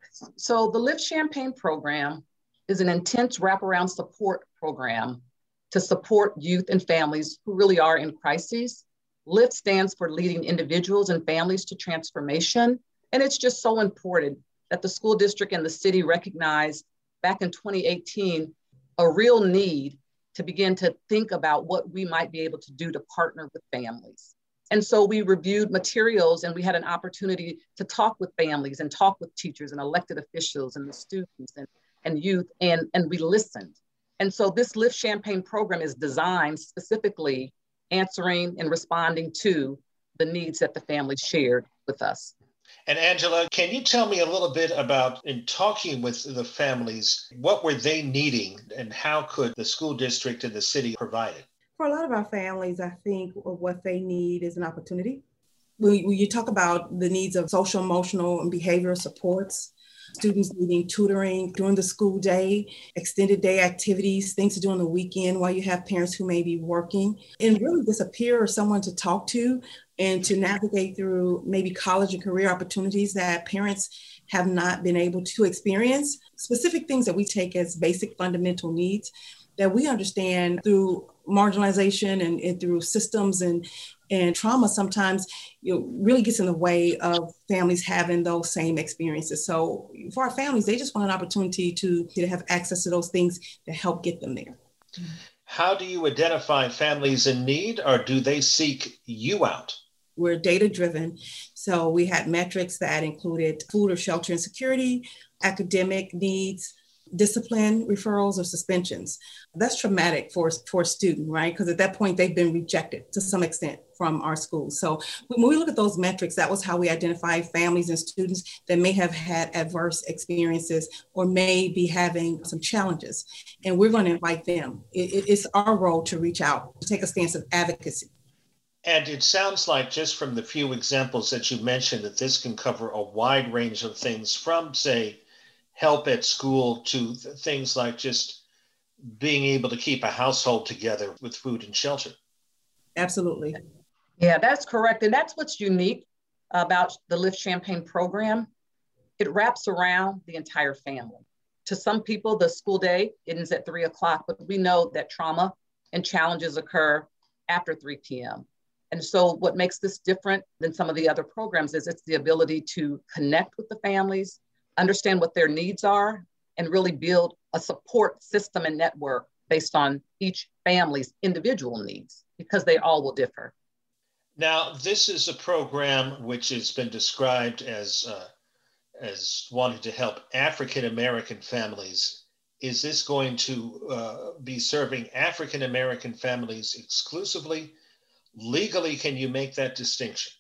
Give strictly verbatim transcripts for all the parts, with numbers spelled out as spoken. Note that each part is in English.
So the Lift Champaign program is an intense wraparound support program to support youth and families who really are in crises. Lift stands for leading individuals and families to transformation. And it's just so important that the school district and the city recognized back in twenty eighteen a real need to begin to think about what we might be able to do to partner with families. And so we reviewed materials and we had an opportunity to talk with families and talk with teachers and elected officials and the students and, and youth, and, and we listened. And so this Lift Champaign program is designed specifically answering and responding to the needs that the families shared with us. And Angela, can you tell me a little bit about, in talking with the families, what were they needing and how could the school district and the city provide it? For a lot of our families, I think what they need is an opportunity. When, when you talk about the needs of social, emotional, and behavioral supports, students needing tutoring during the school day, extended day activities, things to do on the weekend while you have parents who may be working, and really just a peer or someone to talk to and to navigate through maybe college and career opportunities that parents have not been able to experience. Specific things that we take as basic fundamental needs that we understand through marginalization and, and through systems and, and trauma sometimes, you know, really gets in the way of families having those same experiences. So for our families, they just want an opportunity to, to have access to those things to help get them there. How do you identify families in need, or do they seek you out? We're data driven. So we had metrics that included food or shelter insecurity, academic needs, discipline referrals or suspensions. That's traumatic for, for a student, right? Because at that point, they've been rejected to some extent from our schools. So when we look at those metrics, that was how we identify families and students that may have had adverse experiences or may be having some challenges. And we're going to invite them. It, it's our role to reach out, to take a stance of advocacy. And it sounds like, just from the few examples that you mentioned, that this can cover a wide range of things, from, say, help at school to th- things like just being able to keep a household together with food and shelter. Absolutely. Yeah, that's correct. And that's what's unique about the Lift Champaign program. It wraps around the entire family. To some people, the school day ends at three o'clock, but we know that trauma and challenges occur after three p.m. And so what makes this different than some of the other programs is it's the ability to connect with the families, understand what their needs are, and really build a support system and network based on each family's individual needs, because they all will differ. Now, this is a program which has been described as, uh, as wanting to help African-American families. Is this going to uh, be serving African-American families exclusively? Legally, can you make that distinction?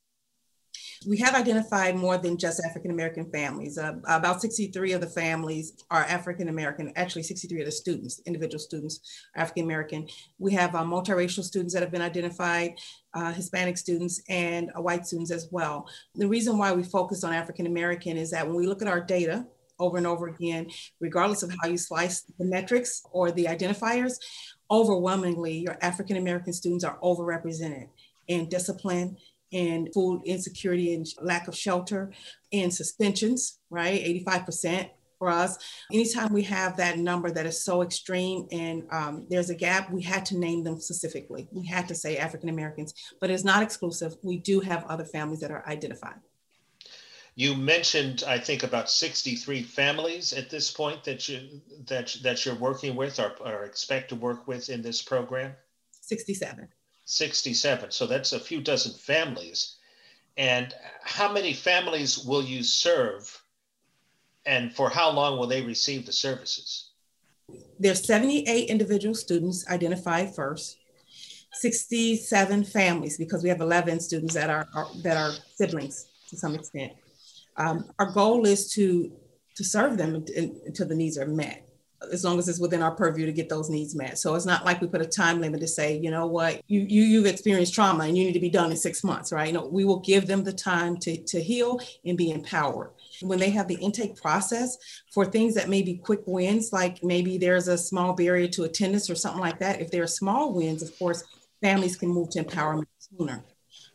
We have identified more than just African-American families. Uh, about sixty-three of the families are African-American, actually sixty-three of the students, individual students, are African-American. We have uh, multiracial students that have been identified, uh, Hispanic students, and uh, white students as well. The reason why we focus on African-American is that when we look at our data over and over again, regardless of how you slice the metrics or the identifiers, overwhelmingly, your African-American students are overrepresented in discipline, and food insecurity and lack of shelter, and suspensions, right? eighty-five percent for us. Anytime we have that number that is so extreme and um, there's a gap, we had to name them specifically. We had to say African-Americans, but it's not exclusive. We do have other families that are identified. You mentioned, I think, about sixty-three families at this point that, you, that, that you're working with or, or expect to work with in this program? sixty-seven. sixty-seven. So that's a few dozen families. And how many families will you serve? And for how long will they receive the services? There's seventy-eight individual students identified first, sixty-seven families, because we have eleven students that are, are that are siblings to some extent. Um, our goal is to, to serve them until the needs are met, as long as it's within our purview to get those needs met. So it's not like we put a time limit to say, you know what, you, you, you've experienced trauma and you need to be done in six months, right? No, we will give them the time to, to heal and be empowered. When they have the intake process for things that may be quick wins, like maybe there's a small barrier to attendance or something like that. If there are small wins, of course, families can move to empowerment sooner.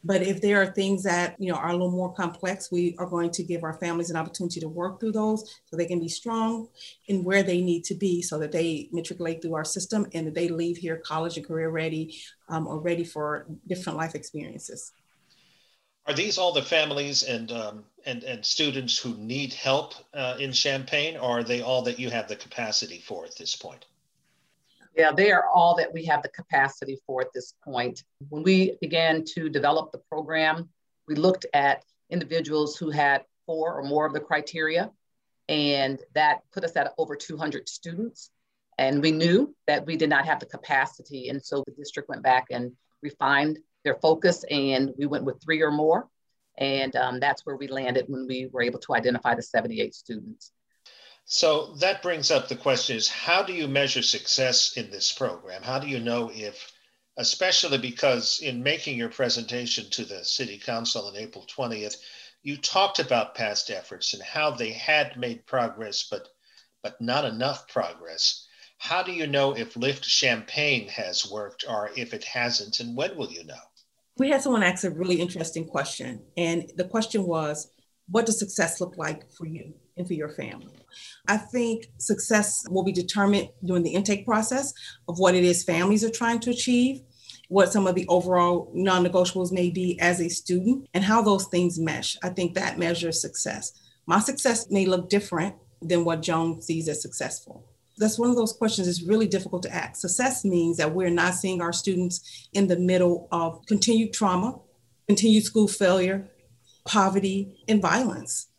But if there are things that, you know, are a little more complex, we are going to give our families an opportunity to work through those so they can be strong in where they need to be so that they matriculate through our system and that they leave here college and career ready um, or ready for different life experiences. Are these all the families and um, and, and students who need help uh, in Champaign, or are they all that you have the capacity for at this point? Yeah, they are all that we have the capacity for at this point. When we began to develop the program, we looked at individuals who had four or more of the criteria, and that put us at over two hundred students. And we knew that we did not have the capacity. And so the district went back and refined their focus, and we went with three or more. And um, that's where we landed when we were able to identify the seventy-eight students. So that brings up the question is, how do you measure success in this program? How do you know if, especially because in making your presentation to the City Council on April twentieth, you talked about past efforts and how they had made progress, but, but not enough progress. How do you know if Lift Champaign has worked or if it hasn't, and when will you know? We had someone ask a really interesting question. And the question was, what does success look like for you and for your family? I think success will be determined during the intake process of what it is families are trying to achieve, what some of the overall non-negotiables may be as a student, and how those things mesh. I think that measures success. My success may look different than what Joan sees as successful. That's one of those questions that's really difficult to ask. Success means that we're not seeing our students in the middle of continued trauma, continued school failure, poverty, and violence.